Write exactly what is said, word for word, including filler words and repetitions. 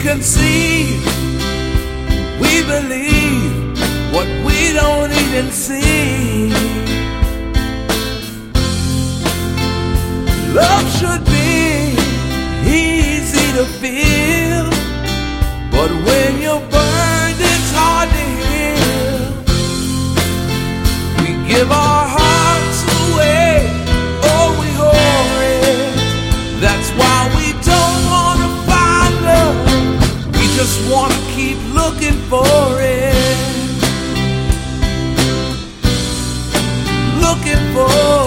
can see, we believe what we don't even see. Love should be easy to feel, but when you're burned, it's hard to heal. We give our hearts away, oh, we hold it. That's why we don't want to find love. We just want to keep looking for it. Looking for